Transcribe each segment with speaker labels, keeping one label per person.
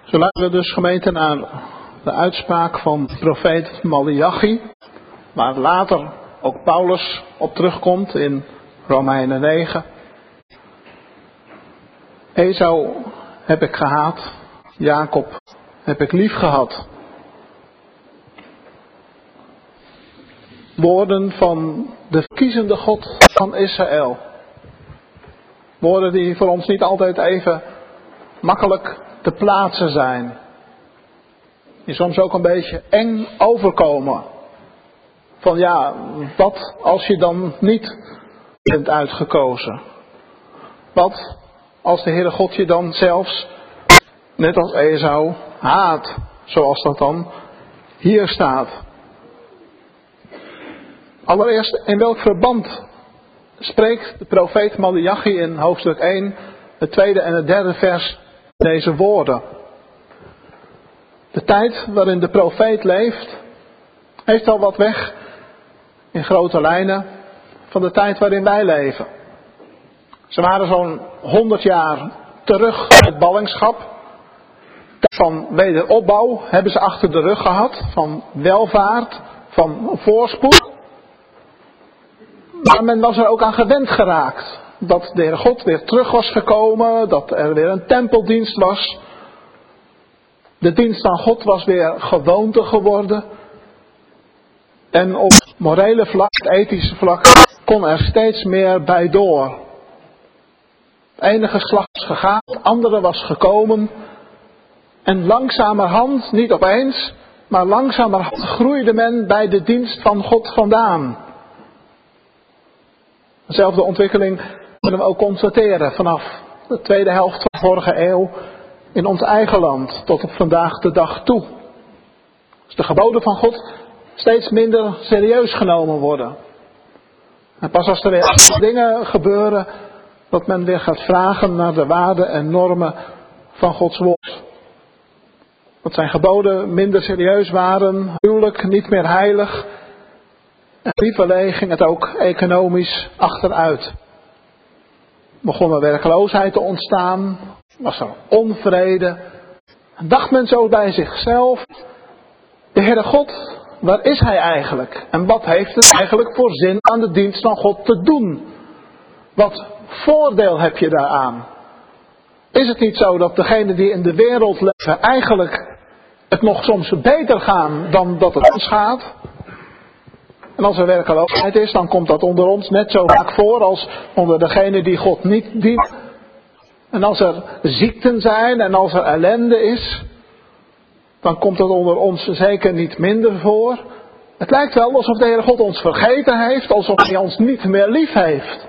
Speaker 1: Zo luisteren we dus gemeente naar de uitspraak van profeet Maleachi, waar later ook Paulus op terugkomt in Romeinen 9. Esau heb ik gehaat, Jacob heb ik lief gehad. Woorden van de verkiezende God van Israël. Woorden die voor ons niet altijd even makkelijk te plaatsen zijn. Die soms ook een beetje eng overkomen. Van ja, wat als je dan niet bent uitgekozen? Wat als de Heere God je dan zelfs, net als Esau, haat? Zoals dat dan hier staat. Allereerst, in welk verband spreekt de profeet Maleachi in hoofdstuk 1, het tweede en het derde vers deze woorden? De tijd waarin de profeet leeft, heeft al wat weg in grote lijnen van de tijd waarin wij leven. Ze waren zo'n 100 jaar terug uit ballingschap. Van wederopbouw hebben ze achter de rug gehad, van welvaart, van voorspoed. Maar men was er ook aan gewend geraakt. Dat de Heere God weer terug was gekomen, dat er weer een tempeldienst was. De dienst aan God was weer gewoonte geworden. En op morele vlak, ethische vlak, kon er steeds meer bij door. Het ene geslacht was gegaan, het andere was gekomen. En langzamerhand, niet opeens, maar langzamerhand groeide men bij de dienst van God vandaan. Dezelfde ontwikkeling kunnen we ook constateren vanaf de tweede helft van de vorige eeuw in ons eigen land tot op vandaag de dag toe. Dus de geboden van God steeds minder serieus genomen worden. En pas als er weer dingen gebeuren, dat men weer gaat vragen naar de waarden en normen van Gods woord. Dat zijn geboden minder serieus waren, huwelijk niet meer heilig. En lieverlee ging het ook economisch achteruit. Begon er werkloosheid te ontstaan, was er onvrede. En dacht men zo bij zichzelf, de Heere God, waar is Hij eigenlijk? En wat heeft het eigenlijk voor zin aan de dienst van God te doen? Wat voordeel heb je daaraan? Is het niet zo dat degenen die in de wereld leven eigenlijk het nog soms beter gaan dan dat het ons gaat? En als er werkloosheid is, dan komt dat onder ons net zo vaak voor als onder degenen die God niet dienen. En als er ziekten zijn en als er ellende is, dan komt dat onder ons zeker niet minder voor. Het lijkt wel alsof de Heere God ons vergeten heeft, alsof Hij ons niet meer lief heeft.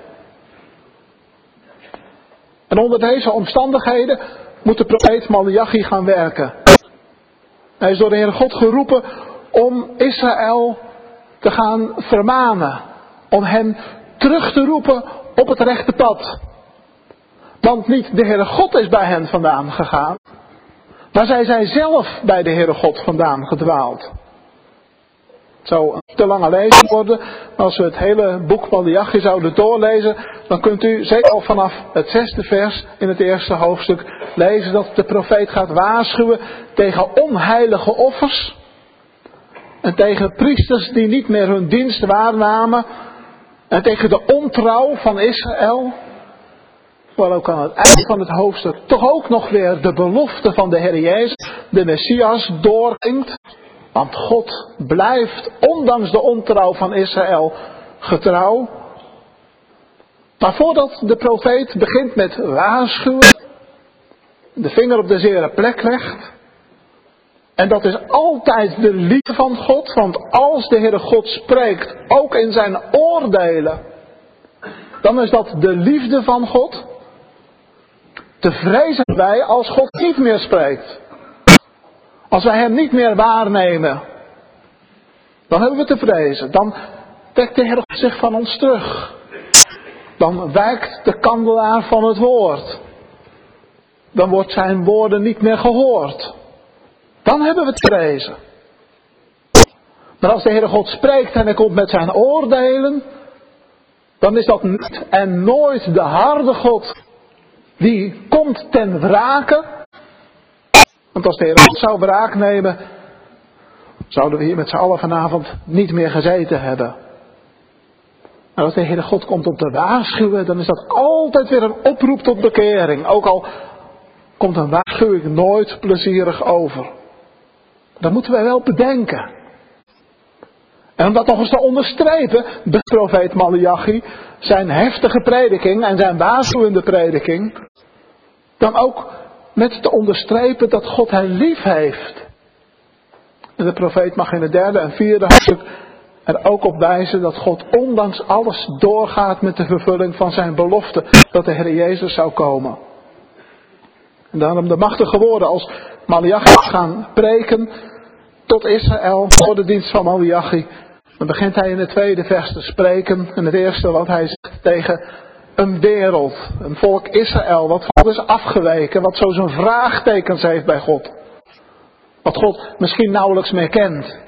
Speaker 1: En onder deze omstandigheden moet de profeet Maleachi gaan werken. Hij is door de Heere God geroepen om Israël te gaan vermanen. Om hen terug te roepen op het rechte pad. Want niet de Heere God is bij hen vandaan gegaan. Maar zij zijn zelf bij de Heere God vandaan gedwaald. Het zou een te lange lezing worden. Maar als we het hele boek Maleachi zouden doorlezen, dan kunt u zeker al vanaf het 6e vers in het eerste hoofdstuk lezen dat de profeet gaat waarschuwen tegen onheilige offers. En tegen priesters die niet meer hun dienst waarnamen. En tegen de ontrouw van Israël. Terwijl ook aan het eind van het hoofdstuk toch ook nog weer de belofte van de Heer Jezus, de Messias, doorklinkt. Want God blijft, ondanks de ontrouw van Israël, getrouw. Maar voordat de profeet begint met waarschuwen, de vinger op de zere plek legt. En dat is altijd de liefde van God, want als de Heere God spreekt, ook in zijn oordelen, dan is dat de liefde van God. Te vrezen wij als God niet meer spreekt. Als wij hem niet meer waarnemen, dan hebben we te vrezen. Dan trekt de Heer zich van ons terug. Dan wijkt de kandelaar van het woord. Dan wordt zijn woorden niet meer gehoord. Dan hebben we te vrezen. Maar als de Heere God spreekt en hij komt met zijn oordelen, dan is dat niet en nooit de harde God die komt ten wrake. Want als de Heer God zou wraak nemen, zouden we hier met z'n allen vanavond niet meer gezeten hebben. Maar als de Heere God komt om te waarschuwen, dan is dat altijd weer een oproep tot bekering. Ook al komt een waarschuwing nooit plezierig over. Dat moeten wij wel bedenken. En om dat nog eens te onderstrepen, de profeet Maleachi zijn heftige prediking en zijn waarschuwende prediking, dan ook met te onderstrepen dat God hen lief heeft. En de profeet mag in het 3e en 4e hoofdstuk er ook op wijzen dat God ondanks alles doorgaat met de vervulling van zijn belofte dat de Heer Jezus zou komen. En daarom de machtige woorden als Maleachi gaan preken tot Israël voor de dienst van Maleachi. Dan begint hij in het 2e vers te spreken. En het eerste wat hij zegt tegen een wereld, een volk Israël, wat van is afgeweken, wat zo zijn vraagtekens heeft bij God. Wat God misschien nauwelijks meer kent.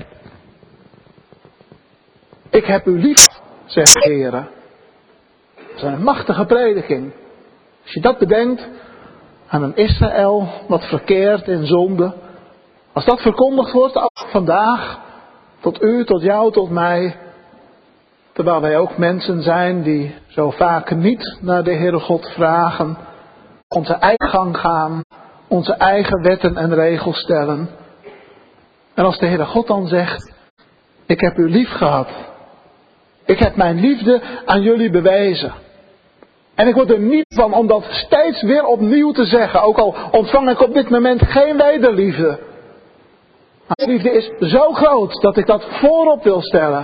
Speaker 1: Ik heb u lief, zegt de Heer. Dat is een machtige prediking. Als je dat bedenkt aan een Israël wat verkeert in zonde. Als dat verkondigd wordt, ook vandaag, tot u, tot jou, tot mij. Terwijl wij ook mensen zijn die zo vaak niet naar de Heere God vragen. Onze eigen gang gaan. Onze eigen wetten en regels stellen. En als de Heere God dan zegt, ik heb u lief gehad. Ik heb mijn liefde aan jullie bewezen. En ik word er niet van om dat steeds weer opnieuw te zeggen. Ook al ontvang ik op dit moment geen wederliefde. Maar de liefde is zo groot dat ik dat voorop wil stellen.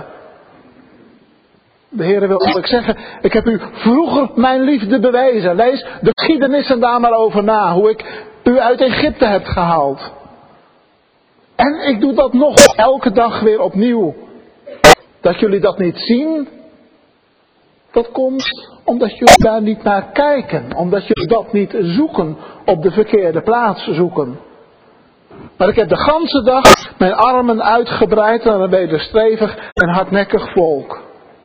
Speaker 1: De Heer wil eigenlijk zeggen, ik heb u vroeger mijn liefde bewezen. Lees de geschiedenissen daar maar over na. Hoe ik u uit Egypte heb gehaald. En ik doe dat nog elke dag weer opnieuw. Dat jullie dat niet zien, dat komt omdat jullie daar niet naar kijken. Omdat jullie dat niet zoeken, op de verkeerde plaats zoeken. Maar ik heb de ganse dag mijn armen uitgebreid naar een wederstrevig en hardnekkig volk.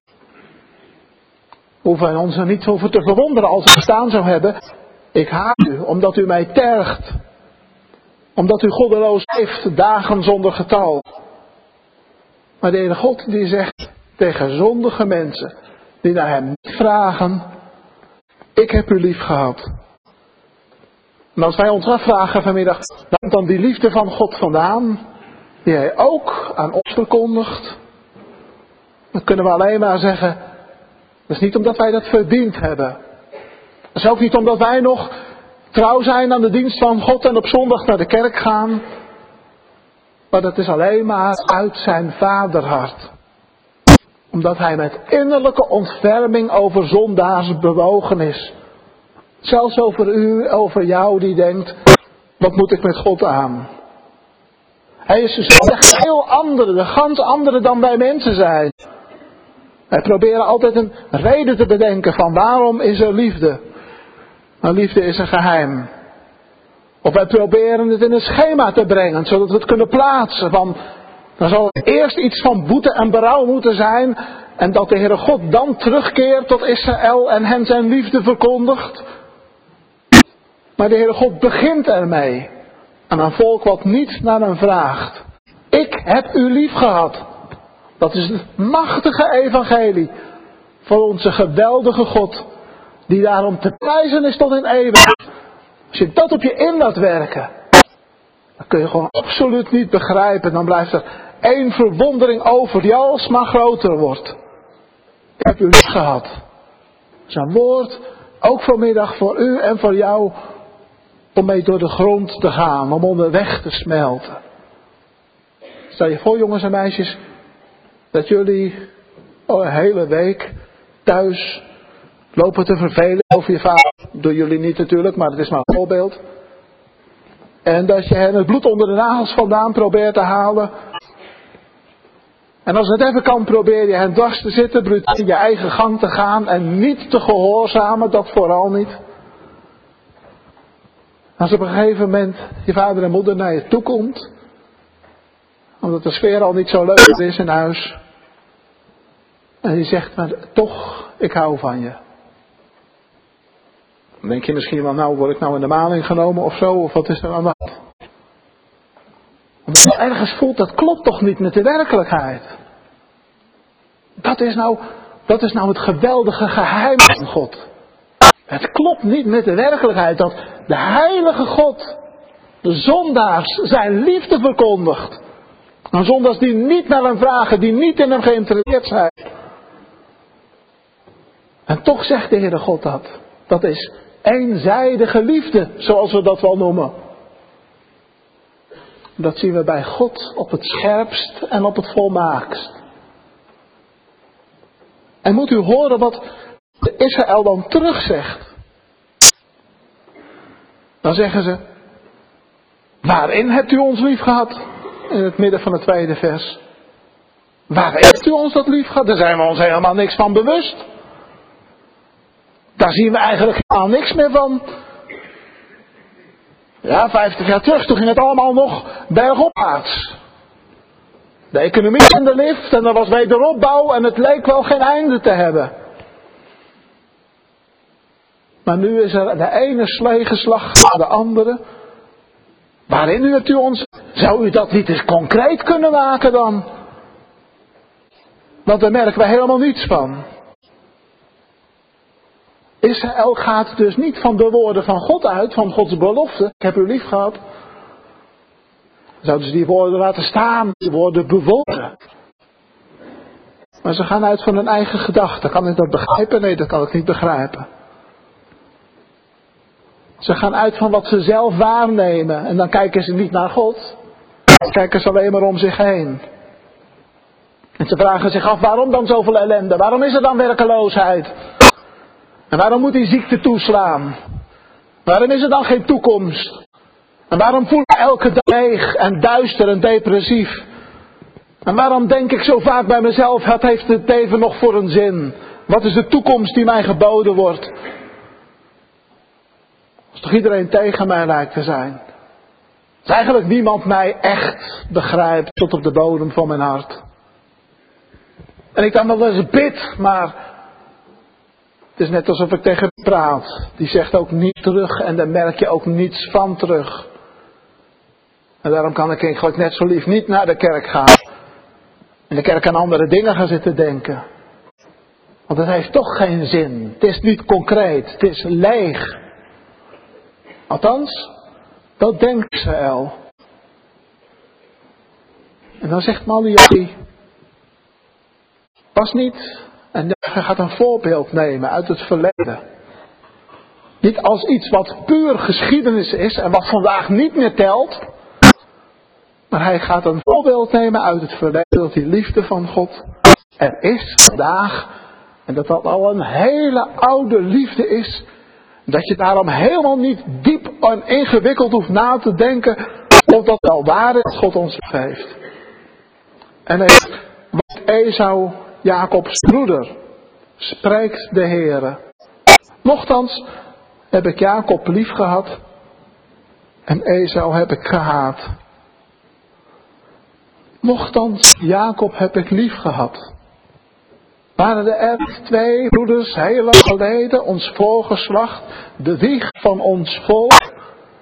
Speaker 1: We hoeven ons er niet over te verwonderen als het staan zou hebben. Ik haat u, omdat u mij tergt. Omdat u goddeloos leeft, dagen zonder getal. Maar de Heere God die zegt tegen zondige mensen die naar hem niet vragen, ik heb u lief gehad. En als wij ons afvragen vanmiddag, waar komt dan die liefde van God vandaan, die hij ook aan ons verkondigt, dan kunnen we alleen maar zeggen, dat is niet omdat wij dat verdiend hebben. Dat is ook niet omdat wij nog trouw zijn aan de dienst van God en op zondag naar de kerk gaan. Maar dat is alleen maar uit zijn vaderhart. Omdat hij met innerlijke ontferming over zondaars bewogen is. Zelfs over u, over jou die denkt, wat moet ik met God aan? Hij is dus echt heel andere, de gans andere dan wij mensen zijn. Wij proberen altijd een reden te bedenken van waarom is er liefde. Maar liefde is een geheim. Of wij proberen het in een schema te brengen, zodat we het kunnen plaatsen. Van, dan zal er eerst iets van boete en berouw moeten zijn. En dat de Heere God dan terugkeert tot Israël en hen zijn liefde verkondigt. Maar de Heere God begint ermee. Aan een volk wat niet naar hem vraagt. Ik heb u lief gehad. Dat is het machtige evangelie. Van onze geweldige God. Die daarom te prijzen is tot in eeuwigheid. Als je dat op je in laat werken. Dan kun je gewoon absoluut niet begrijpen. Dan blijft er één verwondering over die alsmaar groter wordt. Ik heb u lief gehad. Zijn woord, ook vanmiddag voor u en voor jou. Om mee door de grond te gaan. Om onderweg te smelten. Stel je voor jongens en meisjes. Dat jullie al een hele week thuis lopen te vervelen over je vader. Door jullie niet natuurlijk, maar het is maar een voorbeeld. En dat je hen het bloed onder de nagels vandaan probeert te halen. En als het even kan, probeer je hen dwars te zitten, brutaal in je eigen gang te gaan en niet te gehoorzamen, dat vooral niet. Als op een gegeven moment je vader en moeder naar je toe komt, omdat de sfeer al niet zo leuk is in huis. En die zegt, maar toch, ik hou van je. Dan denk je misschien wel, nou word ik nou in de maling genomen of zo, of wat is er aan de hand? Omdat je ergens voelt, dat klopt toch niet met de werkelijkheid. Dat is nou het geweldige geheim van God. Het klopt niet met de werkelijkheid dat de heilige God de zondaars zijn liefde verkondigt. Aan zondaars die niet naar hem vragen, die niet in hem geïnteresseerd zijn. En toch zegt de Heere God dat. Dat is eenzijdige liefde, zoals we dat wel noemen. Dat zien we bij God op het scherpst en op het volmaakst. En moet u horen wat de Israël dan terugzegt. Dan zeggen ze, waarin hebt u ons lief gehad? In het midden van het tweede vers. Waarin hebt u ons dat lief gehad? Daar zijn we ons helemaal niks van bewust. Daar zien we eigenlijk helemaal niks meer van. Ja, 50 jaar terug, toen ging het allemaal nog bergopwaarts. De economie in de lift en er was wederopbouw en het leek wel geen einde te hebben. Maar nu is er de ene sleegeslag na de andere. Waarin hebt u ons? Zou u dat niet eens concreet kunnen maken dan? Want daar merken we helemaal niets van. Israël gaat dus niet van de woorden van God uit, van Gods belofte. Ik heb u lief gehad. Zouden ze die woorden laten staan, die woorden bewonderen. Maar ze gaan uit van hun eigen gedachten. Kan ik dat begrijpen? Nee, dat kan ik niet begrijpen. Ze gaan uit van wat ze zelf waarnemen. En dan kijken ze niet naar God. Dan kijken ze alleen maar om zich heen. En ze vragen zich af, waarom dan zoveel ellende? Waarom is er dan werkeloosheid? En waarom moet die ziekte toeslaan? Waarom is er dan geen toekomst? En waarom voel ik elke dag leeg en duister en depressief? En waarom denk ik zo vaak bij mezelf, wat heeft het leven nog voor een zin? Wat is de toekomst die mij geboden wordt? Als toch iedereen tegen mij lijkt te zijn. Als eigenlijk niemand mij echt begrijpt tot op de bodem van mijn hart. En ik dan wel eens bid, maar het is net alsof ik tegen hem praat. Die zegt ook niet terug en daar merk je ook niets van terug. En daarom kan ik eigenlijk net zo lief niet naar de kerk gaan. In de kerk aan andere dingen gaan zitten denken. Want het heeft toch geen zin. Het is niet concreet. Het is leeg. Althans, dat denkt Israël. En dan zegt Malachi, pas niet. En hij gaat een voorbeeld nemen uit het verleden. Niet als iets wat puur geschiedenis is en wat vandaag niet meer telt. Maar hij gaat een voorbeeld nemen uit het verleden dat die liefde van God er is vandaag. En dat dat al een hele oude liefde is. Dat je daarom helemaal niet diep en ingewikkeld hoeft na te denken of dat wel waar is wat God ons geeft. En wat Esau, Jacobs broeder, spreekt de Heere. Nochtans heb ik Jacob lief gehad en Esau heb ik gehaat. Nochtans Jacob heb ik lief gehad. Waren er twee broeders heel lang geleden, ons voorgeslacht, de wieg van ons volk?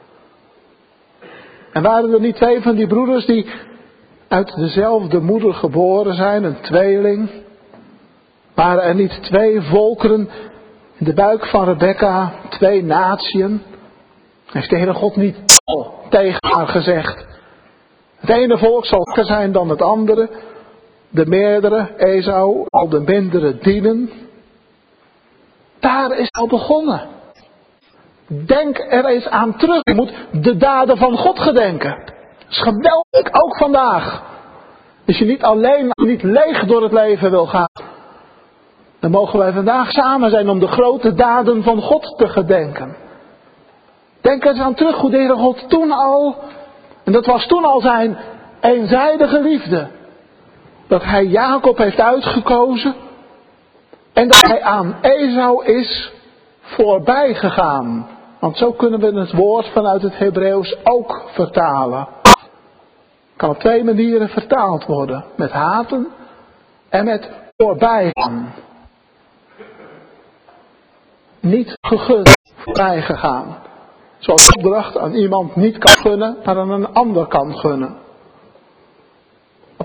Speaker 1: En waren er niet twee van die broeders die uit dezelfde moeder geboren zijn, een tweeling? Waren er niet twee volkeren in de buik van Rebekka, twee natieën? Heeft de Heere God niet al tegen haar gezegd? Het ene volk zal sterker zijn dan het andere. De meerdere, Esau, al de mindere dienen. Daar is al begonnen. Denk er eens aan terug. Je moet de daden van God gedenken. Dat is geweldig, ook vandaag. Als je niet alleen, niet leeg door het leven wil gaan. Dan mogen wij vandaag samen zijn om de grote daden van God te gedenken. Denk eens aan terug hoe de Heere God toen al, en dat was toen al zijn eenzijdige liefde. Dat hij Jacob heeft uitgekozen. En dat hij aan Esau is voorbij gegaan. Want zo kunnen we het woord vanuit het Hebreeuws ook vertalen. Kan op twee manieren vertaald worden. Met haten en met voorbij gaan. Niet gegund, voorbij gegaan. Zoals opdracht aan iemand niet kan gunnen, maar aan een ander kan gunnen.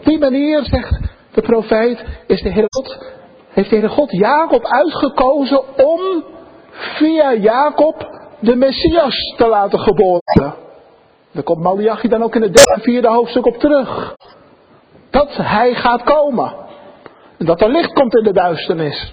Speaker 1: die manier, zegt de profeet, heeft de Heere God Jacob uitgekozen om via Jacob de Messias te laten geboren worden. Daar komt Maleachi dan ook in het 3e en 4e hoofdstuk op terug. Dat hij gaat komen. En dat er licht komt in de duisternis.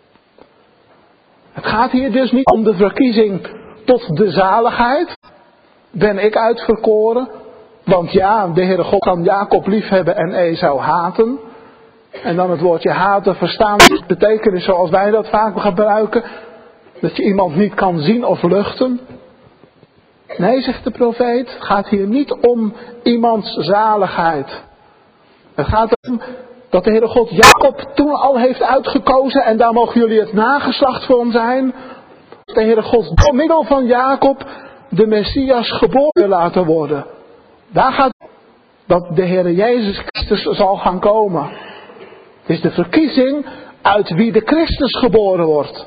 Speaker 1: Het gaat hier dus niet om de verkiezing tot de zaligheid. Ben ik uitverkoren? Want ja, de Heere God kan Jacob liefhebben en Esau haten. En dan het woordje haten verstaan de betekenis zoals wij dat vaak gebruiken. Dat je iemand niet kan zien of luchten. Nee, zegt de profeet, het gaat hier niet om iemands zaligheid. Het gaat erom dat de Heere God Jacob toen al heeft uitgekozen. En daar mogen jullie het nageslacht van zijn. Dat de Heere God door middel van Jacob de Messias geboren laten worden. Daar gaat het dat de Heere Jezus Christus zal gaan komen. Het is de verkiezing uit wie de Christus geboren wordt.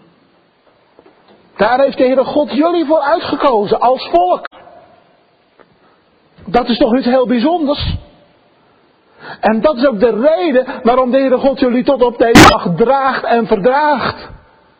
Speaker 1: Daar heeft de Heere God jullie voor uitgekozen als volk. Dat is toch iets heel bijzonders. En dat is ook de reden waarom de Heere God jullie tot op deze dag draagt en verdraagt.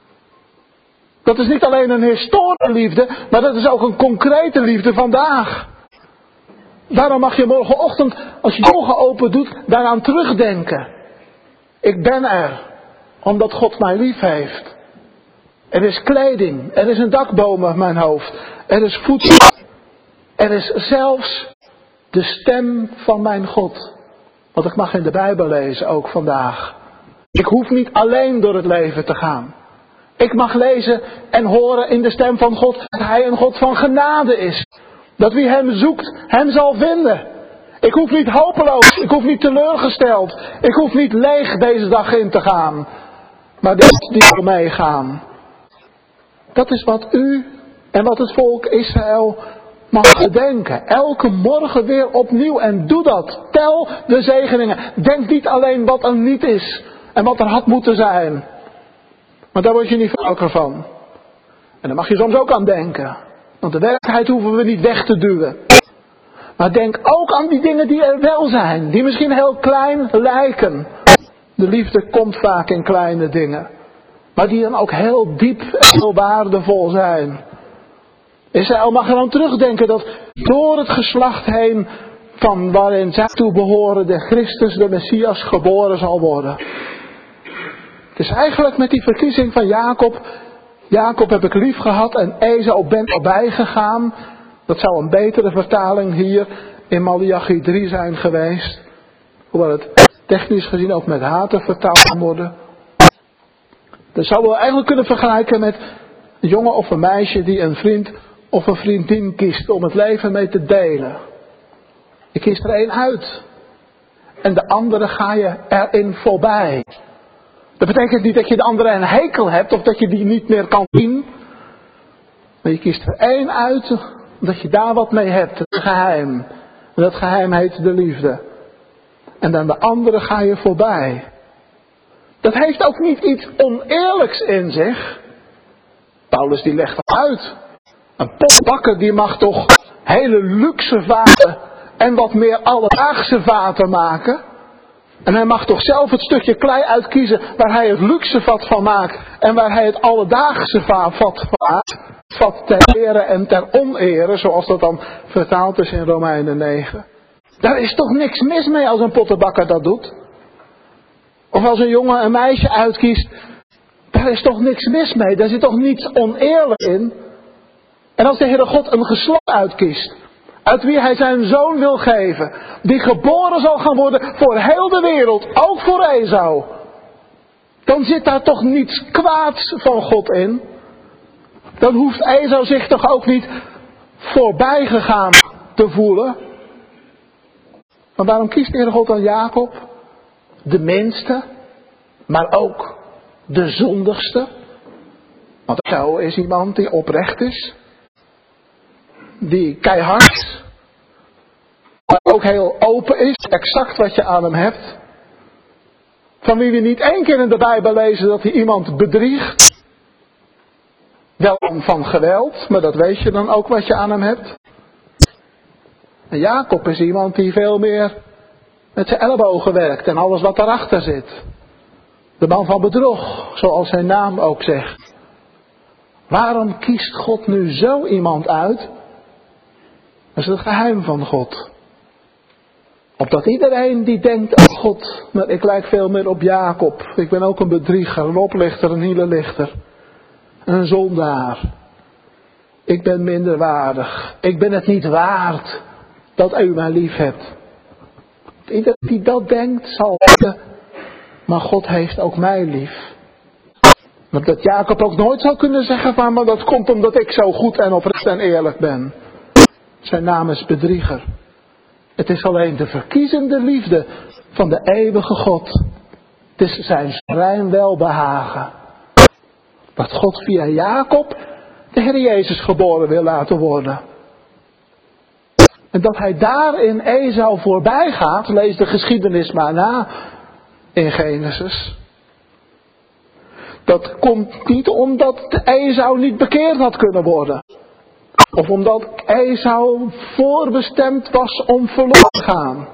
Speaker 1: Dat is niet alleen een historische liefde, maar dat is ook een concrete liefde vandaag. Daarom mag je morgenochtend, als je je ogen open doet, daaraan terugdenken. Ik ben er, omdat God mij lief heeft. Er is kleding, er is een dak boven mijn hoofd, er is voedsel. Er is zelfs de stem van mijn God. Want ik mag in de Bijbel lezen, ook vandaag. Ik hoef niet alleen door het leven te gaan. Ik mag lezen en horen in de stem van God dat Hij een God van genade is. Dat wie Hem zoekt, Hem zal vinden. Ik hoef niet hopeloos, ik hoef niet teleurgesteld. Ik hoef niet leeg deze dag in te gaan. Maar die zal meegaan. Dat is wat u en wat het volk Israël mag gedenken. Elke morgen weer opnieuw. En doe dat. Tel de zegeningen. Denk niet alleen wat er niet is. En wat er had moeten zijn. Maar daar word je niet vrolijker van. En daar mag je soms ook aan denken. Want de werkelijkheid hoeven we niet weg te duwen. Maar denk ook aan die dingen die er wel zijn. Die misschien heel klein lijken. De liefde komt vaak in kleine dingen. Maar die dan ook heel diep en heel waardevol zijn. Israël mag er dan terugdenken dat door het geslacht heen van waarin zij toe behoren de Christus, de Messias, geboren zal worden. Het is eigenlijk met die verkiezing van Jacob. Jacob heb ik lief gehad en Esau ben erbij gegaan. Dat zou een betere vertaling hier in Maleachi 3 zijn geweest. Hoewel het technisch gezien ook met haten vertaald kan worden. Dat zouden we eigenlijk kunnen vergelijken met een jongen of een meisje die een vriend of een vriendin kiest om het leven mee te delen. Je kiest er één uit. En de andere ga je erin voorbij. Dat betekent niet dat je de andere een hekel hebt of dat je die niet meer kan zien. Maar je kiest er één uit omdat je daar wat mee hebt. Het geheim. En dat geheim heet de liefde. En dan de andere ga je voorbij. Dat heeft ook niet iets oneerlijks in zich. Paulus die legt dat uit. Een potbakker die mag toch hele luxe vaten en wat meer alledaagse vaten maken. En hij mag toch zelf het stukje klei uitkiezen waar hij het luxe vat van maakt. En waar hij het alledaagse vat van maakt. Vat ter ere en ter onere, zoals dat dan vertaald is in Romeinen 9. Daar is toch niks mis mee als een pottenbakker dat doet. Of als een jongen een meisje uitkiest. Daar is toch niks mis mee. Daar zit toch niets oneerlijk in. En als de Heere God een geslacht uitkiest. Uit wie hij zijn zoon wil geven. Die geboren zal gaan worden voor heel de wereld. Ook voor Esau. Dan zit daar toch niets kwaads van God in. Dan hoeft Esau zich toch ook niet voorbij gegaan te voelen. Maar waarom kiest de Heere God dan Jacob? De minste. Maar ook de zondigste. Want Esau is iemand die oprecht is. Die keihard is. Maar ook heel open is. Exact wat je aan hem hebt. Van wie we niet één keer in de Bijbel lezen dat hij iemand bedriegt. Wel van geweld. Maar dat weet je dan ook wat je aan hem hebt. En Jacob is iemand die veel meer met zijn ellebogen werkt en alles wat daarachter zit. De man van bedrog, zoals zijn naam ook zegt. Waarom kiest God nu zo iemand uit? Dat is het geheim van God. Opdat iedereen die denkt, oh God, maar ik lijk veel meer op Jacob. Ik ben ook een bedrieger, een oplichter, een hielenlichter. Een zondaar. Ik ben minderwaardig. Ik ben het niet waard dat u mij lief hebt. Iedereen die dat denkt zal weten, maar God heeft ook mij lief. Maar dat Jacob ook nooit zou kunnen zeggen van, maar dat komt omdat ik zo goed en oprecht en eerlijk ben. Zijn naam is bedrieger. Het is alleen de verkiezende liefde van de eeuwige God. Het is zijn rein welbehagen. Dat God via Jacob de Heer Jezus geboren wil laten worden. En dat hij daarin Esau voorbij gaat, lees de geschiedenis maar na in Genesis. Dat komt niet omdat Esau niet bekeerd had kunnen worden. Of omdat Esau voorbestemd was om verloren te gaan.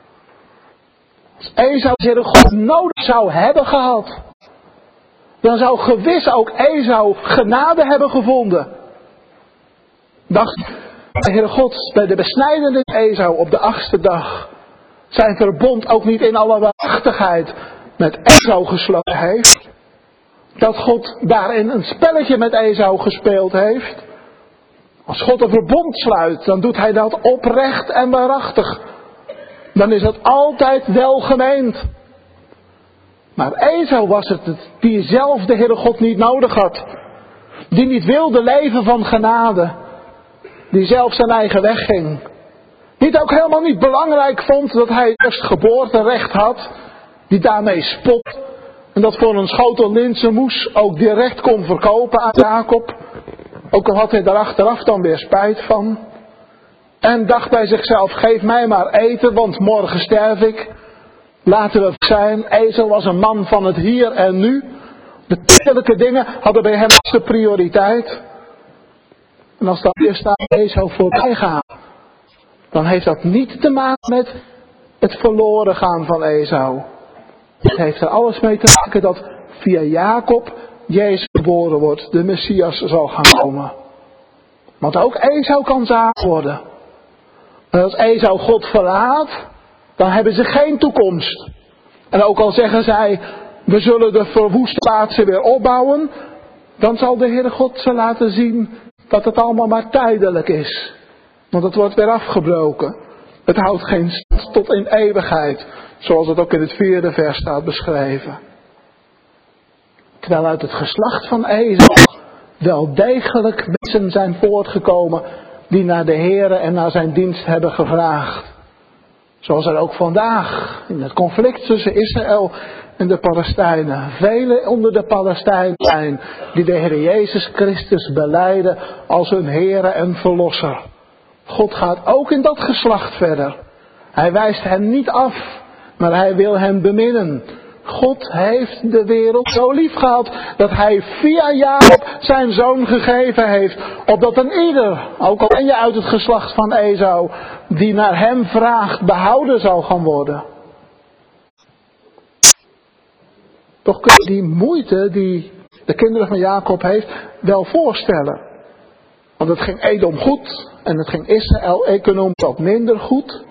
Speaker 1: Als Esau de Heere God nodig zou hebben gehad, dan zou gewis ook Esau genade hebben gevonden. Dacht de Heere God bij de besnijdenis Esau op de 8e dag zijn verbond ook niet in alle waarachtigheid met Esau gesloten heeft. Dat God daarin een spelletje met Esau gespeeld heeft. Als God een verbond sluit, dan doet hij dat oprecht en waarachtig. Dan is dat altijd welgemeend. Maar Esau was het die zelf de Heere God niet nodig had. Die niet wilde leven van genade. Die zelf zijn eigen weg ging. Die het ook helemaal niet belangrijk vond dat hij eerst geboorterecht had. Die daarmee spot. En dat voor een schotel linzenmoes ook direct kon verkopen aan Jacob. Ook al had hij daar achteraf dan weer spijt van. En dacht bij zichzelf, geef mij maar eten, want morgen sterf ik. Laten we zijn, Esau was een man van het hier en nu. De tijdelijke dingen hadden bij hem de prioriteit. En als dat eerst aan Esau voorbij gaat, dan heeft dat niet te maken met het verloren gaan van Esau. Het heeft er alles mee te maken dat via Jacob Jezus geboren wordt, de Messias zal gaan komen. Want ook Esau kan zaad worden. En als Esau God verlaat, dan hebben ze geen toekomst. En ook al zeggen zij, we zullen de verwoeste plaatsen weer opbouwen, dan zal de Heere God ze laten zien dat het allemaal maar tijdelijk is. Want het wordt weer afgebroken. Het houdt geen stand tot in eeuwigheid, zoals het ook in het 4e vers staat beschreven. Terwijl uit het geslacht van Esau wel degelijk mensen zijn voortgekomen die naar de Heere en naar zijn dienst hebben gevraagd. Zoals er ook vandaag in het conflict tussen Israël en de Palestijnen velen onder de Palestijnen zijn die de Heer Jezus Christus belijden als hun Heere en Verlosser. God gaat ook in dat geslacht verder. Hij wijst hen niet af, maar hij wil hen beminnen. God heeft de wereld zo lief gehad dat hij via Jacob zijn zoon gegeven heeft. Opdat een ieder, ook al ben je uit het geslacht van Esau, die naar hem vraagt, behouden zal gaan worden. Toch kun je die moeite die de kinderen van Jacob heeft wel voorstellen. Want het ging Edom goed en het ging Israël economisch wat minder goed.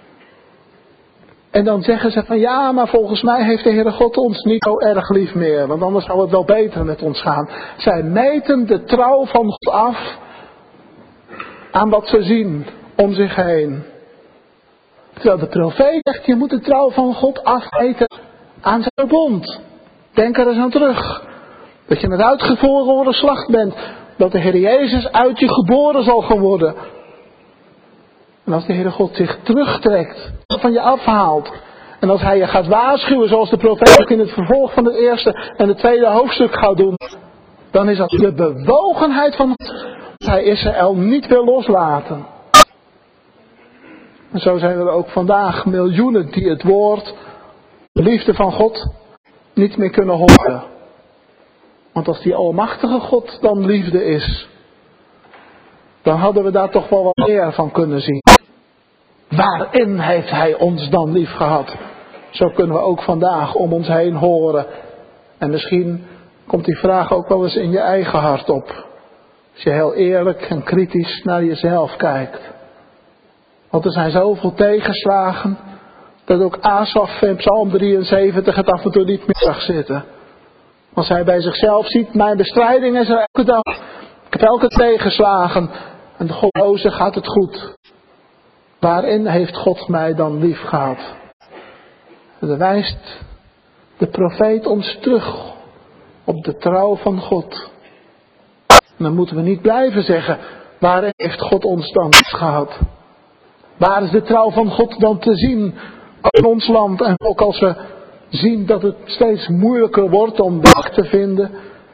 Speaker 1: En dan zeggen ze van ja, maar volgens mij heeft de Heere God ons niet zo erg lief meer. Want anders zou het wel beter met ons gaan. Zij meten de trouw van God af aan wat ze zien om zich heen. Terwijl de profeet zegt, je moet de trouw van God afmeten aan zijn verbond. Denk er eens aan terug. Dat je een uitverkoren slacht bent. Dat de Heer Jezus uit je geboren zal gaan worden. En als de Heere God zich terugtrekt, van je afhaalt. En als hij je gaat waarschuwen, zoals de profeet ook in het vervolg van het 1e en het 2e hoofdstuk gaat doen. Dan is dat de bewogenheid van God. Dat hij Israël niet wil loslaten. En zo zijn er ook vandaag miljoenen die het woord, de liefde van God, niet meer kunnen horen. Want als die almachtige God dan liefde is, dan hadden we daar toch wel wat meer van kunnen zien. Waarin heeft hij ons dan lief gehad? Zo kunnen we ook vandaag om ons heen horen. En misschien komt die vraag ook wel eens in je eigen hart op. Als je heel eerlijk en kritisch naar jezelf kijkt. Want er zijn zoveel tegenslagen, dat ook Asaf in Psalm 73 het af en toe niet meer zag zitten. Als hij bij zichzelf ziet, mijn bestrijding is er elke dag. Ik heb elke tegenslagen. En de godloze gaat het goed. Waarin heeft God mij dan lief gehad? En dan wijst de profeet ons terug op de trouw van God. En dan moeten we niet blijven zeggen, waarin heeft God ons dan lief gehad? Waar is de trouw van God dan te zien in ons land? En ook als we zien dat het steeds moeilijker wordt om weg te vinden.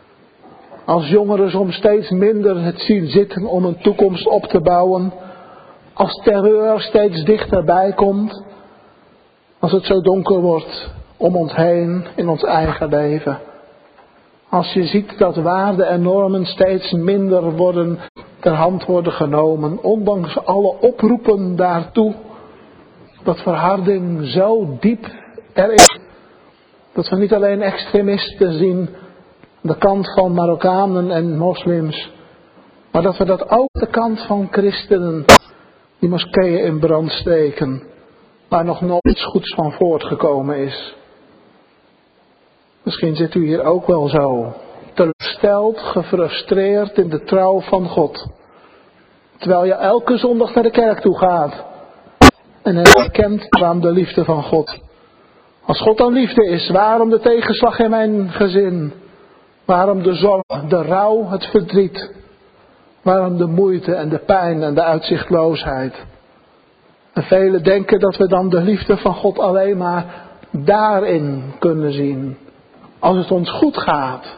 Speaker 1: Als jongeren soms steeds minder het zien zitten om een toekomst op te bouwen. Als terreur steeds dichterbij komt. Als het zo donker wordt om ons heen in ons eigen leven. Als je ziet dat waarden en normen steeds minder worden ter hand worden genomen. Ondanks alle oproepen daartoe. Dat verharding zo diep er is. Dat we niet alleen extremisten zien. Aan de kant van Marokkanen en moslims. Maar dat we dat ook de kant van christenen. Die moskeeën in brand steken. Waar nog nooit iets goeds van voortgekomen is. Misschien zit u hier ook wel zo. Teleurgesteld, gefrustreerd in de trouw van God. Terwijl je elke zondag naar de kerk toe gaat. En herkent aan de liefde van God. Als God dan liefde is, waarom de tegenslag in mijn gezin? Waarom de zorg, de rouw, het verdriet? Waarom de moeite en de pijn en de uitzichtloosheid? En velen denken dat we dan de liefde van God alleen maar daarin kunnen zien. Als het ons goed gaat.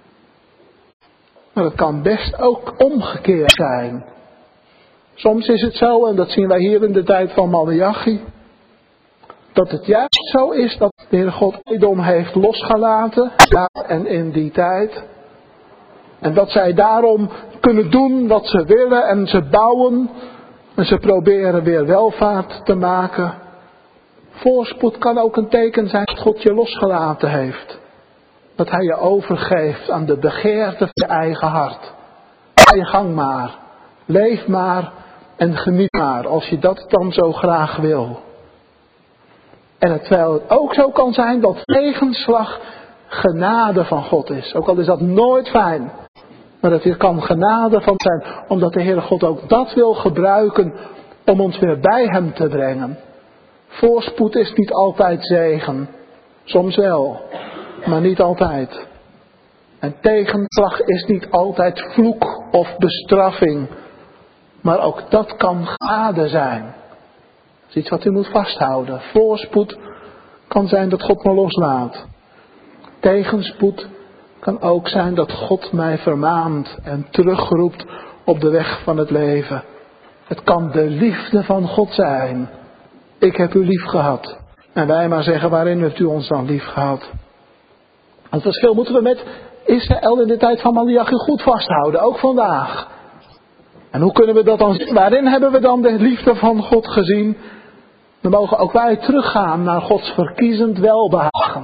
Speaker 1: Maar het kan best ook omgekeerd zijn. Soms is het zo, en dat zien wij hier in de tijd van Maleachi, dat het juist zo is dat de Heer God Edom heeft losgelaten, daar en in die tijd. En dat zij daarom kunnen doen wat ze willen en ze bouwen en ze proberen weer welvaart te maken. Voorspoed kan ook een teken zijn dat God je losgelaten heeft. Dat hij je overgeeft aan de begeerte van je eigen hart. Ga je gang maar, leef maar en geniet maar als je dat dan zo graag wil. En terwijl het ook zo kan zijn dat tegenslag genade van God is. Ook al is dat nooit fijn. Maar dat er kan genade van zijn. Omdat de Heere God ook dat wil gebruiken om ons weer bij hem te brengen. Voorspoed is niet altijd zegen. Soms wel. Maar niet altijd. En tegenslag is niet altijd vloek of bestraffing. Maar ook dat kan genade zijn. Dat is iets wat u moet vasthouden. Voorspoed kan zijn dat God me loslaat. Tegenspoed kan ook zijn dat God mij vermaant en terugroept op de weg van het leven. Het kan de liefde van God zijn. Ik heb u lief gehad. En wij maar zeggen, waarin heeft u ons dan lief gehad? Het verschil moeten we met Israël in de tijd van Maleachi goed vasthouden, ook vandaag. En hoe kunnen we dat dan zien? Waarin hebben we dan de liefde van God gezien? Dan mogen ook wij teruggaan naar Gods verkiezend welbehagen.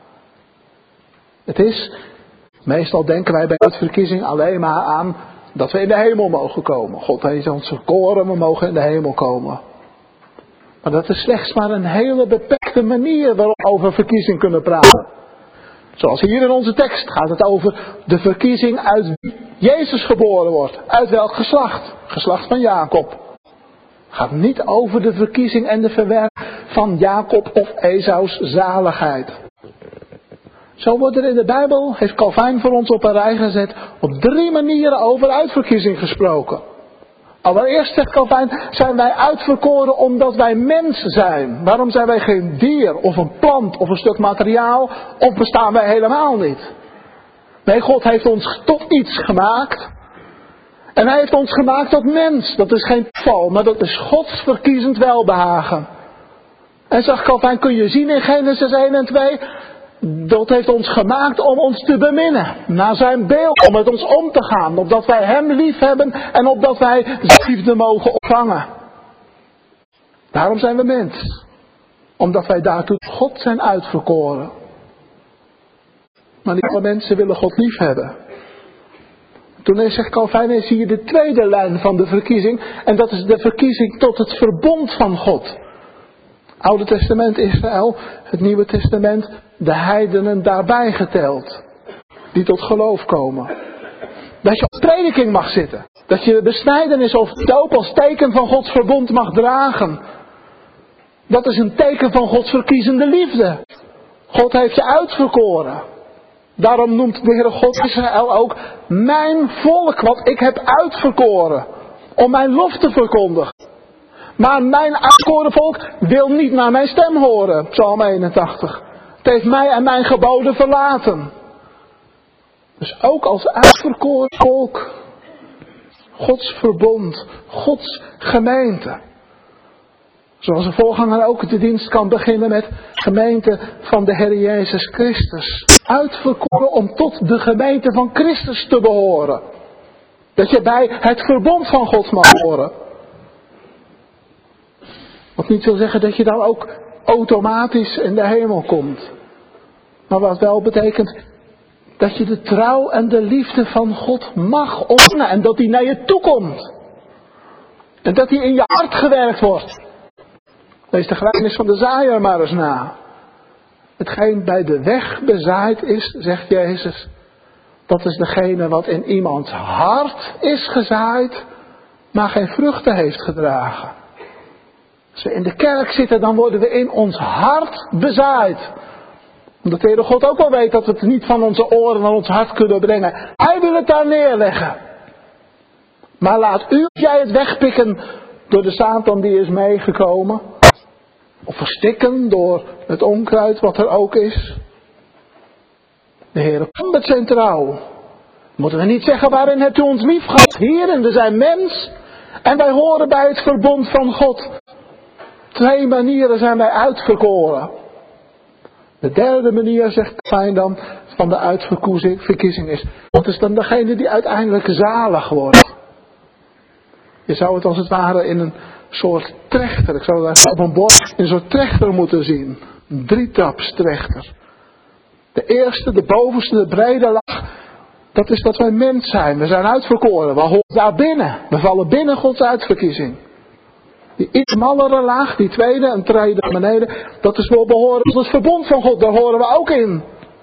Speaker 1: Het is, meestal denken wij bij uitverkiezing alleen maar aan dat we in de hemel mogen komen. God heeft ons verkoren, we mogen in de hemel komen. Maar dat is slechts maar een hele beperkte manier waarop we over verkiezing kunnen praten. Zoals hier in onze tekst gaat het over de verkiezing uit wie Jezus geboren wordt. Uit welk geslacht? Geslacht van Jacob. Het gaat niet over de verkiezing en de verwerking van Jacob of Esaus zaligheid. Zo wordt er in de Bijbel, heeft Calvijn voor ons op een rij gezet, op 3 manieren over uitverkiezing gesproken. Allereerst, zegt Calvijn, zijn wij uitverkoren omdat wij mens zijn. Waarom zijn wij geen dier of een plant of een stuk materiaal of bestaan wij helemaal niet? Nee, God heeft ons tot iets gemaakt. En hij heeft ons gemaakt tot mens. Dat is geen toeval, maar dat is Gods verkiezend welbehagen. En zegt Calvijn, kun je zien in Genesis 1 en 2... God heeft ons gemaakt om ons te beminnen. Naar zijn beeld. Om met ons om te gaan. Opdat wij hem lief hebben. En opdat wij zijn liefde mogen ontvangen. Daarom zijn we mens. Omdat wij daartoe God zijn uitverkoren. Maar niet alle mensen willen God lief hebben. Toen zegt Calvijn, zie je de tweede lijn van de verkiezing. En dat is de verkiezing tot het verbond van God. Oude Testament Israël, het Nieuwe Testament, de heidenen daarbij geteld. Die tot geloof komen. Dat je op prediking mag zitten. Dat je de besnijdenis of doop als teken van Gods verbond mag dragen. Dat is een teken van Gods verkiezende liefde. God heeft je uitverkoren. Daarom noemt de Heere God Israël ook mijn volk, wat ik heb uitverkoren. Om mijn lof te verkondigen. Maar mijn uitverkoren volk wil niet naar mijn stem horen. Psalm 81. Het heeft mij en mijn geboden verlaten. Dus ook als uitverkoren volk. Gods verbond. Gods gemeente. Zoals een voorganger ook de dienst kan beginnen met gemeente van de Heer Jezus Christus. Uitverkoren om tot de gemeente van Christus te behoren. Dat je bij het verbond van God mag horen. Wat niet wil zeggen dat je dan ook automatisch in de hemel komt. Maar wat wel betekent dat je de trouw en de liefde van God mag ontvangen. En dat die naar je toe komt. En dat die in je hart gewerkt wordt. Lees de gelijkenis van de zaaier maar eens na. Hetgeen bij de weg bezaaid is, zegt Jezus. Dat is degene wat in iemands hart is gezaaid. Maar geen vruchten heeft gedragen. Als we in de kerk zitten, dan worden we in ons hart bezaaid. Omdat de Heere God ook wel weet dat we het niet van onze oren naar ons hart kunnen brengen. Hij wil het daar neerleggen. Maar laat jij het wegpikken door de Satan die is meegekomen. Of verstikken door het onkruid wat er ook is. De Heere komt met zijn trouw. Moeten we niet zeggen waarin hebt u ons lief gehad. Hierin, we zijn mens. En wij horen bij het verbond van God. 2 manieren zijn wij uitverkoren. De derde manier, zegt Calvijn dan, van de uitverkiezing is. Dat is dan degene die uiteindelijk zalig wordt. Je zou het als het ware in een soort trechter. Ik zou het op een bord in een soort trechter moeten zien. Een 3-trapstrechter. De eerste, de bovenste, de brede laag. Dat is dat wij mens zijn. We zijn uitverkoren. We horen daar binnen. We vallen binnen Gods uitverkiezing. Die iets smallere laag, die tweede, een trede naar beneden. Dat is wel behoren tot het verbond van God. Daar horen we ook in.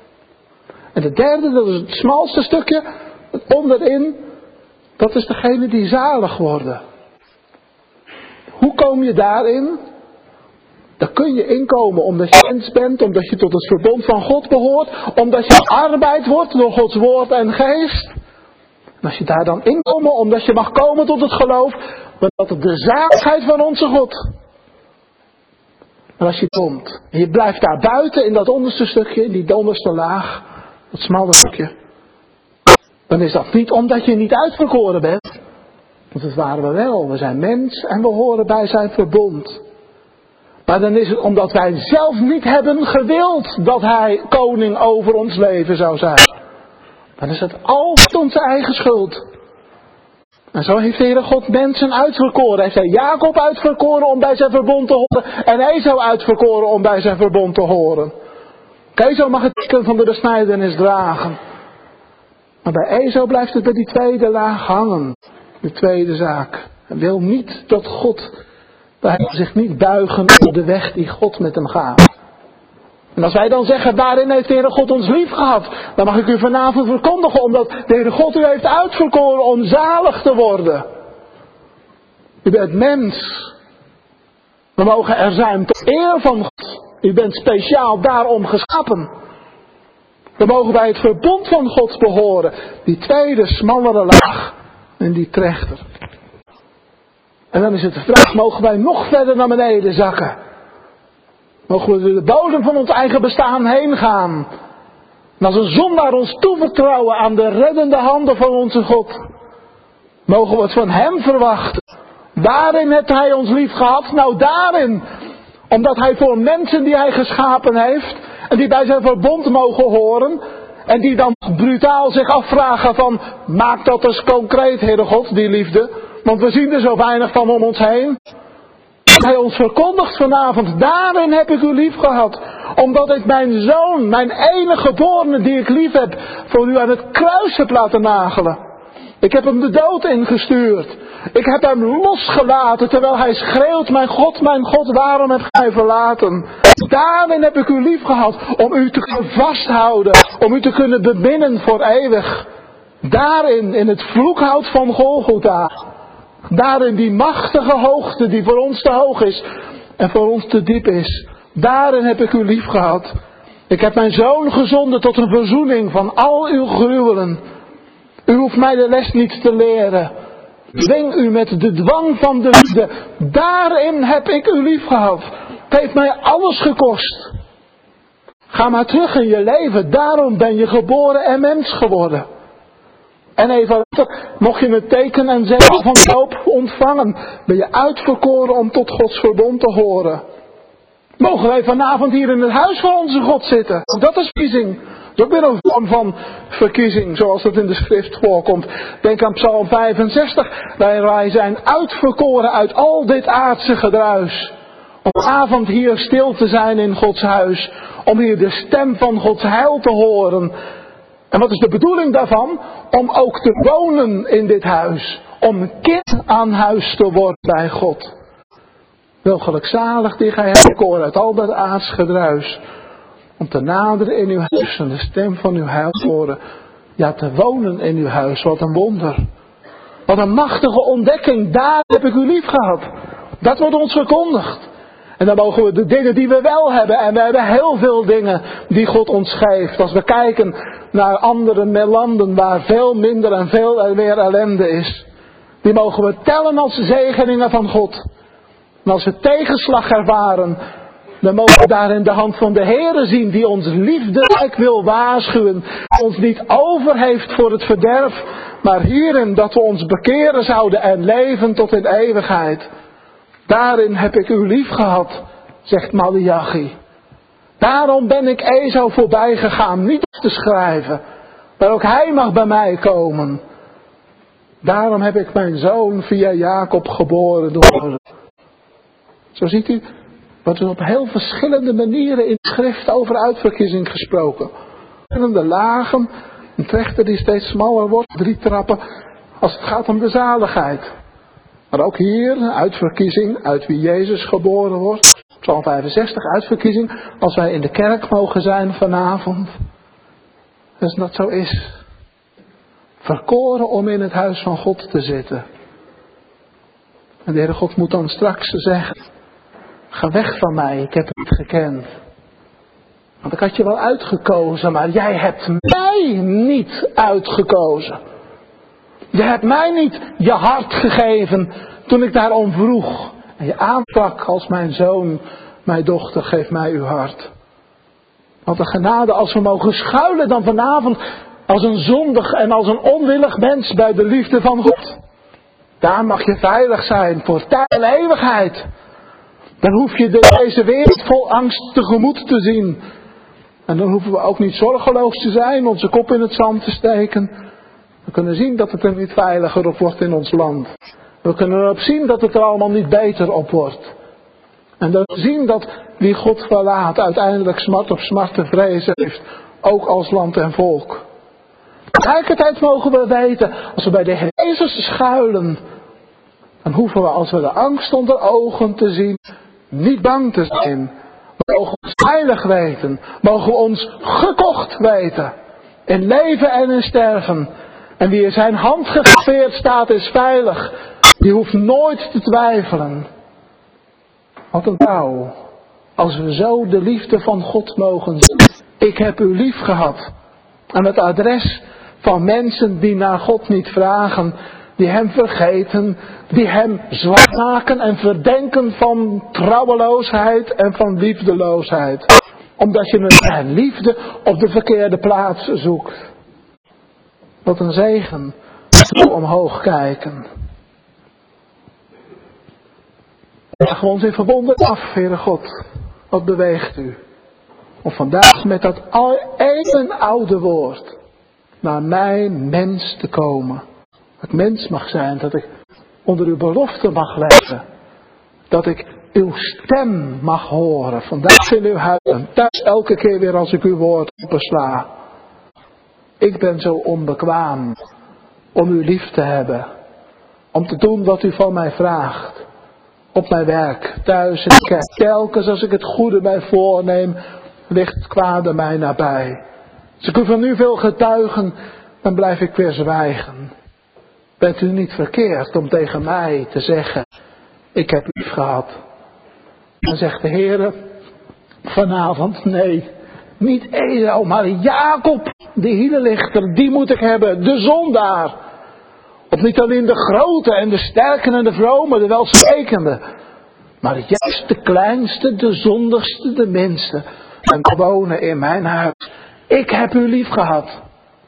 Speaker 1: En de derde, dat is het smalste stukje. Onderin. Dat is degene die zalig worden. Hoe kom je daarin? Daar kun je inkomen omdat je mens bent, omdat je tot het verbond van God behoort, omdat je arbeid wordt door Gods woord en geest. En als je daar dan inkomt, omdat je mag komen tot het geloof, dan dat het de zaligheid van onze God. En als je komt en je blijft daar buiten in dat onderste stukje, in die onderste laag, dat smalle stukje, dan is dat niet omdat je niet uitverkoren bent. Want dat waren we wel. We zijn mens en we horen bij zijn verbond. Maar dan is het omdat wij zelf niet hebben gewild dat hij koning over ons leven zou zijn. Dan is het altijd onze eigen schuld. En zo heeft de Heere God mensen uitverkoren. Hij heeft hij Jacob uitverkoren om bij zijn verbond te horen. En Esau uitverkoren om bij zijn verbond te horen. Esau mag het teken van de besnijdenis dragen. Maar bij Esau blijft het bij die tweede laag hangen. De tweede zaak. Hij wil niet dat God, hij wil zich niet buigen op de weg die God met hem gaat. En als wij dan zeggen, daarin heeft de Heere God ons lief gehad, dan mag ik u vanavond verkondigen, omdat de Heere God u heeft uitverkoren om zalig te worden. U bent mens. We mogen er zijn tot eer van God. U bent speciaal daarom geschapen. We mogen bij het verbond van God behoren. Die tweede, smallere laag. En die trechter. En dan is het de vraag, mogen wij nog verder naar beneden zakken? Mogen we door de bodem van ons eigen bestaan heen gaan? En als een zondaar ons toevertrouwen aan de reddende handen van onze God. Mogen we het van hem verwachten? Waarin heeft hij ons lief gehad? Nou daarin. Omdat hij voor mensen die hij geschapen heeft. En die bij zijn verbond mogen horen. En die dan brutaal zich afvragen van, maak dat eens concreet, Heere God, die liefde. Want we zien er zo weinig van om ons heen. hij ons verkondigt vanavond, daarin heb ik u lief gehad. Omdat ik mijn zoon, mijn enige geborene die ik lief heb, voor u aan het kruis heb laten nagelen. Ik heb hem de dood ingestuurd. Ik heb hem losgelaten terwijl hij schreeuwt, mijn God, waarom heb gij mij verlaten? Daarin heb ik u lief gehad, om u te kunnen vasthouden, om u te kunnen beminnen voor eeuwig. Daarin, in het vloekhout van Golgotha. Daarin die machtige hoogte die voor ons te hoog is en voor ons te diep is. Daarin heb ik u lief gehad. Ik heb mijn zoon gezonden tot een verzoening van al uw gruwelen. U hoeft mij de les niet te leren. Dwing u met de dwang van de liefde. Daarin heb ik u lief gehad. Het heeft mij alles gekost. Ga maar terug in je leven. Daarom ben je geboren en mens geworden. En even later, mocht je het teken en zegel van doop ontvangen, ben je uitverkoren om tot Gods verbond te horen. Mogen wij vanavond hier in het huis van onze God zitten? Dat is verkiezing. Dat is ook weer een vorm van verkiezing, zoals dat in de schrift voorkomt. Denk aan Psalm 65. Wij zijn uitverkoren uit al dit aardse gedruis. Om avond hier stil te zijn in Gods huis. Om hier de stem van Gods heil te horen. En wat is de bedoeling daarvan? Om ook te wonen in dit huis. Om een kind aan huis te worden bij God. Wel gelukzalig die gij hebt verkoren uit al dat aards gedruis. Om te naderen in uw huis en de stem van uw heil te horen. Ja, te wonen in uw huis. Wat een wonder. Wat een machtige ontdekking. Daar heb ik u lief gehad. Dat wordt ons verkondigd. En dan mogen we de dingen die we wel hebben. En we hebben heel veel dingen die God ons geeft. Als we kijken naar andere landen waar veel minder en veel meer ellende is. Die mogen we tellen als zegeningen van God. En als we tegenslag ervaren, dan mogen we daarin de hand van de Heere zien die ons liefderijk wil waarschuwen. Ons niet over heeft voor het verderf, maar hierin dat we ons bekeren zouden en leven tot in eeuwigheid. Daarin heb ik u lief gehad, zegt Maleachi. Daarom ben ik Esau voorbij gegaan, niet op te schrijven, maar ook hij mag bij mij komen. Daarom heb ik mijn zoon via Jacob geboren door. Zo ziet u, wordt er op heel verschillende manieren in de schrift over uitverkiezing gesproken. Verschillende lagen, een trechter die steeds smaller wordt, 3 trappen, als het gaat om de zaligheid. Maar ook hier, uitverkiezing, uit wie Jezus geboren wordt. Psalm 65, uitverkiezing, als wij in de kerk mogen zijn vanavond. Als dat zo is. Verkoren om in het huis van God te zitten. En de Heere God moet dan straks zeggen, ga weg van mij, ik heb het niet gekend. Want ik had je wel uitgekozen, maar jij hebt mij niet uitgekozen. Je hebt mij niet je hart gegeven toen ik daarom vroeg. En je aansprak als mijn zoon, mijn dochter, geef mij uw hart. Wat een genade als we mogen schuilen dan vanavond als een zondig en als een onwillig mens bij de liefde van God. Daar mag je veilig zijn voor tijd en eeuwigheid. Dan hoef je deze wereld vol angst tegemoet te zien. En dan hoeven we ook niet zorgeloos te zijn, onze kop in het zand te steken. We kunnen zien dat het er niet veiliger op wordt in ons land. We kunnen erop zien dat het er allemaal niet beter op wordt. En dat we zien dat wie God verlaat uiteindelijk smart op smart te vrezen heeft. Ook als land en volk. Tegelijkertijd mogen we weten, als we bij de Heer Jezus schuilen, dan hoeven we als we de angst onder ogen te zien, niet bang te zijn. We mogen ons veilig weten. Mogen we ons gekocht weten. In leven en in sterven. En wie in zijn hand gegraveerd staat is veilig. Die hoeft nooit te twijfelen. Wat een trouw. Als we zo de liefde van God mogen zien. Ik heb u lief gehad. Aan het adres van mensen die naar God niet vragen. Die hem vergeten. Die hem zwart maken en verdenken van trouweloosheid en van liefdeloosheid. Omdat je met liefde op de verkeerde plaats zoekt. Wat een zegen. Zo omhoog kijken. Leggen we ons in verbonden af, Heere God. Wat beweegt u? Om vandaag met dat ene oude woord naar mijn mens te komen. Dat ik mens mag zijn. Dat ik onder uw belofte mag leven. Dat ik uw stem mag horen. Vandaag in uw huis, thuis elke keer weer als ik uw woord opensla. Ik ben zo onbekwaam om u lief te hebben. Om te doen wat u van mij vraagt. Op mijn werk, thuis in de kerk. Telkens als ik het goede mij voorneem, ligt het kwade mij nabij. Als ik u van u wil getuigen, dan blijf ik weer zwijgen. Bent u niet verkeerd om tegen mij te zeggen, ik heb u lief gehad. Dan zegt de Heer vanavond, nee, niet Esau, maar Jacob, de hielenlichter, die moet ik hebben, de zondaar. Of niet alleen de grote en de sterke en de vrome, de welsprekende. Maar juist de kleinste, de zondigste, de minste. En wonen in mijn huis. Ik heb u lief gehad.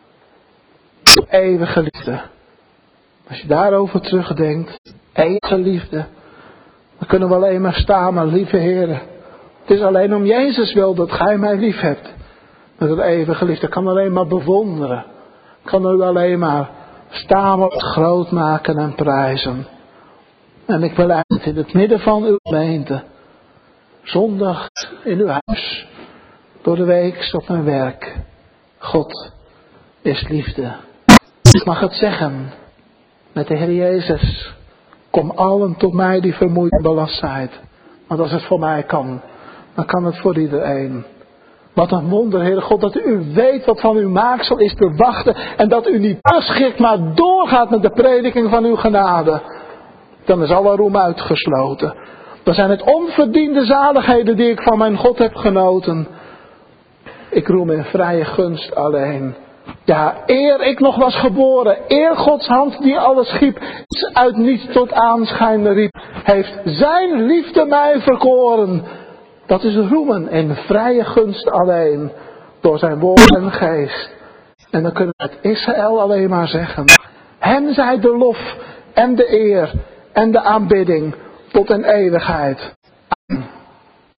Speaker 1: Eeuwige liefde. Als je daarover terugdenkt, eeuwige liefde. Dan kunnen we alleen maar staan, lieve heren. Het is alleen om Jezus wil dat gij mij lief hebt. Met een eeuwige liefde. Ik kan alleen maar bewonderen. Ik kan u alleen maar staan, groot maken en prijzen. En ik wil eigenlijk in het midden van uw gemeente, zondag in uw huis, door de week op mijn werk. God is liefde. Ik mag het zeggen met de Heer Jezus. Kom allen tot mij die vermoeid en belast zijt. Want als het voor mij kan, dan kan het voor iedereen. Wat een wonder, Heere God, dat u weet wat van uw maaksel is te wachten. En dat u niet terugschikt, maar doorgaat met de prediking van uw genade. Dan is alle roem uitgesloten. Dan zijn het onverdiende zaligheden die ik van mijn God heb genoten. Ik roem in vrije gunst alleen. Ja, eer ik nog was geboren, eer Gods hand die alles schiep, uit niets tot aanschijn riep, heeft zijn liefde mij verkoren. Dat is roemen in vrije gunst alleen, door zijn woord en geest. En dan kunnen we het Israël alleen maar zeggen. Hem zij de lof en de eer en de aanbidding tot in eeuwigheid.